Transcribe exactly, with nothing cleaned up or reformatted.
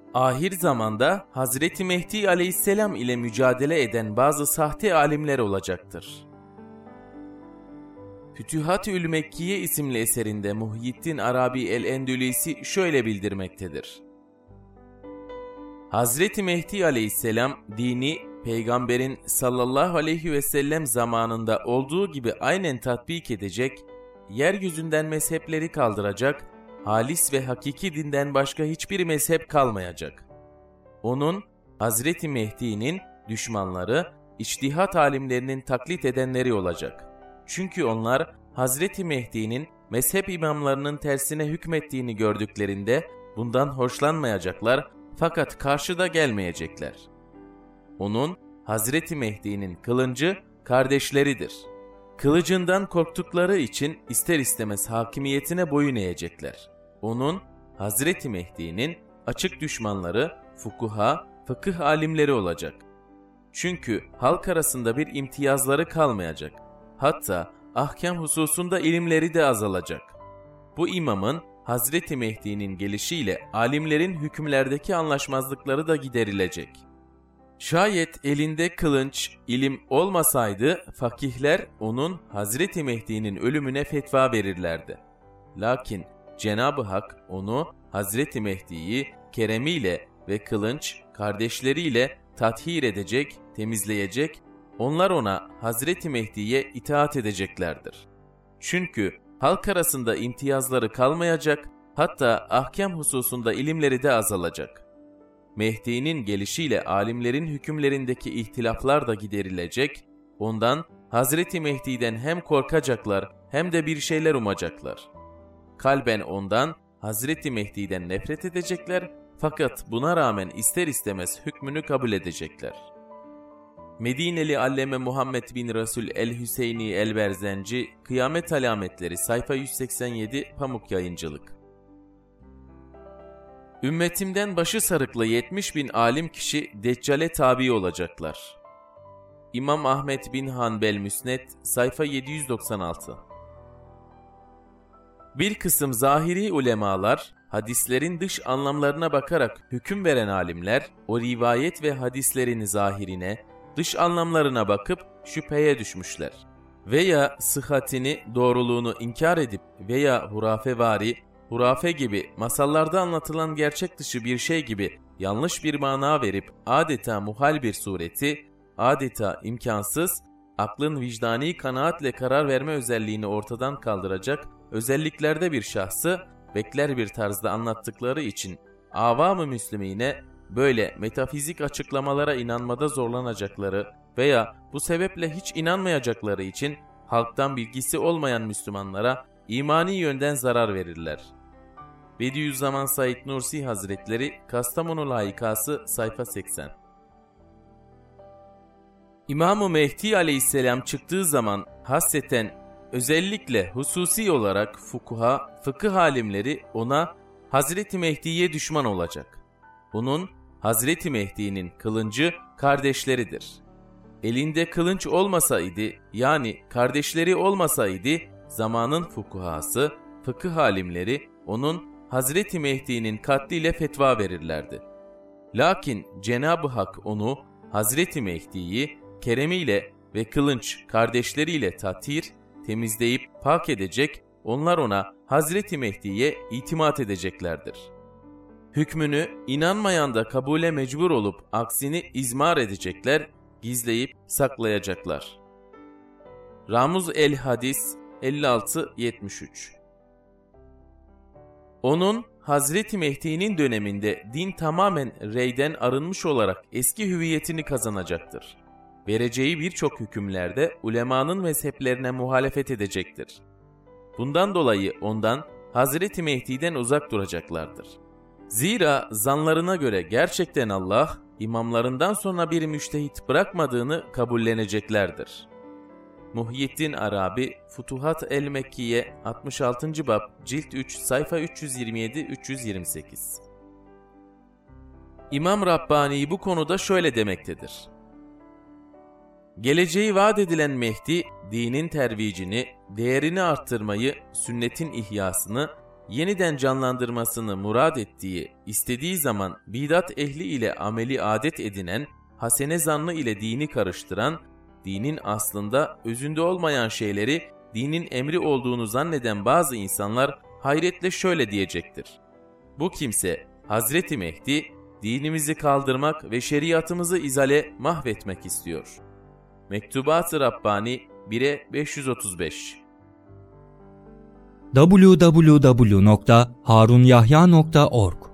Ahir zamanda Hazreti Mehdi Aleyhisselam ile mücadele eden bazı sahte alimler olacaktır. Fütühat-ül Mekkiye isimli eserinde Muhyiddin Arabi el-Endülüsi şöyle bildirmektedir. Hazreti Mehdi Aleyhisselam dini Peygamberin sallallahu aleyhi ve sellem zamanında olduğu gibi aynen tatbik edecek, yeryüzünden mezhepleri kaldıracak, halis ve hakiki dinden başka hiçbir mezhep kalmayacak. Onun, Hazreti Mehdi'nin düşmanları, içtihat alimlerinin taklit edenleri olacak. Çünkü onlar, Hazreti Mehdi'nin mezhep imamlarının tersine hükmettiğini gördüklerinde bundan hoşlanmayacaklar fakat karşıda gelmeyecekler. Onun, Hazreti Mehdi'nin kılıncı kardeşleridir. Kılıcından korktukları için ister istemez hakimiyetine boyun eğecekler. Onun, Hazreti Mehdi'nin açık düşmanları, fukuha, fıkıh alimleri olacak. Çünkü halk arasında bir imtiyazları kalmayacak. Hatta ahkam hususunda ilimleri de azalacak. Bu imamın Hazreti Mehdi'nin gelişiyle alimlerin hükümlerdeki anlaşmazlıkları da giderilecek. Şayet elinde kılınç, ilim olmasaydı fakihler onun Hazreti Mehdi'nin ölümüne fetva verirlerdi. Lakin Cenab-ı Hak onu, Hazreti Mehdi'yi keremiyle ve kılınç kardeşleriyle tathir edecek, temizleyecek, onlar ona Hazreti Mehdi'ye itaat edeceklerdir. Çünkü halk arasında imtiyazları kalmayacak, hatta ahkam hususunda ilimleri de azalacak. Mehdi'nin gelişiyle alimlerin hükümlerindeki ihtilaflar da giderilecek, ondan Hazreti Mehdi'den hem korkacaklar hem de bir şeyler umacaklar. Kalben ondan, Hazreti Mehdi'den nefret edecekler fakat buna rağmen ister istemez hükmünü kabul edecekler. Medineli Alleme Muhammed bin Resul el-Hüseyni el-Berzenci, Kıyamet Alametleri, sayfa yüz seksen yedi, Pamuk Yayıncılık. Ümmetimden başı sarıklı yetmiş bin alim kişi Deccale tabi olacaklar. İmam Ahmet bin Hanbel Müsned, sayfa yedi yüz doksan altı. Bir kısım zahiri ulemalar, hadislerin dış anlamlarına bakarak hüküm veren alimler, o rivayet ve hadislerin zahirine, dış anlamlarına bakıp şüpheye düşmüşler. Veya sıhhatini, doğruluğunu inkar edip veya hurafevari, hurafe gibi masallarda anlatılan gerçek dışı bir şey gibi yanlış bir mana verip adeta muhal bir sureti, adeta imkansız, aklın vicdani kanaatle karar verme özelliğini ortadan kaldıracak özelliklerde bir şahsı bekler bir tarzda anlattıkları için avam-ı müslimine böyle metafizik açıklamalara inanmada zorlanacakları veya bu sebeple hiç inanmayacakları için halktan bilgisi olmayan Müslümanlara imani yönden zarar verirler. Bediüzzaman Said Nursi Hazretleri, Kastamonu Layıkası, sayfa seksen. İmam-ı Mehdi Aleyhisselam çıktığı zaman hasreten özellikle hususi olarak fukuha, fıkıh alimleri ona Hazreti Mehdi'ye düşman olacak. Bunun Hazreti Mehdi'nin kılıncı kardeşleridir. Elinde kılınç olmasaydı, yani kardeşleri olmasaydı, zamanın fukuhası, fıkıh alimleri onun Hazreti Mehdi'nin katliyle fetva verirlerdi. Lakin Cenab-ı Hak onu, Hazreti Mehdi'yi keremiyle ve kılınç kardeşleriyle tathir, temizleyip pak edecek, onlar ona Hazreti Mehdi'ye itimat edeceklerdir. Hükmünü inanmayan da kabule mecbur olup aksini izmar edecekler, gizleyip saklayacaklar. Ramuz el-Hadis elli altı yetmiş üç. Onun Hazreti Mehdi'nin döneminde din tamamen reyden arınmış olarak eski hüviyetini kazanacaktır. Vereceği birçok hükümlerde ulemanın mezheplerine muhalefet edecektir. Bundan dolayı ondan Hazreti Mehdi'den uzak duracaklardır. Zira zanlarına göre gerçekten Allah, imamlarından sonra bir müştehit bırakmadığını kabulleneceklerdir. Muhyiddin Arabi, Futuhat el-Mekkiye, altmış altıncı bab, cilt üç, sayfa üç yüz yirmi yedi üç yüz yirmi sekiz. İmam Rabbani bu konuda şöyle demektedir. Geleceği vaat edilen Mehdi, dinin tervicini, değerini arttırmayı, sünnetin ihyasını, yeniden canlandırmasını murad ettiği, istediği zaman bidat ehli ile ameli adet edinen, hasene zannı ile dini karıştıran, dinin aslında özünde olmayan şeyleri dinin emri olduğunu zanneden bazı insanlar hayretle şöyle diyecektir: bu kimse Hazreti Mehdi, dinimizi kaldırmak ve şeriatımızı izale mahvetmek istiyor. Mektubat-ı Rabbani bire beş yüz otuz beş. double-u double-u double-u nokta harunyahya nokta org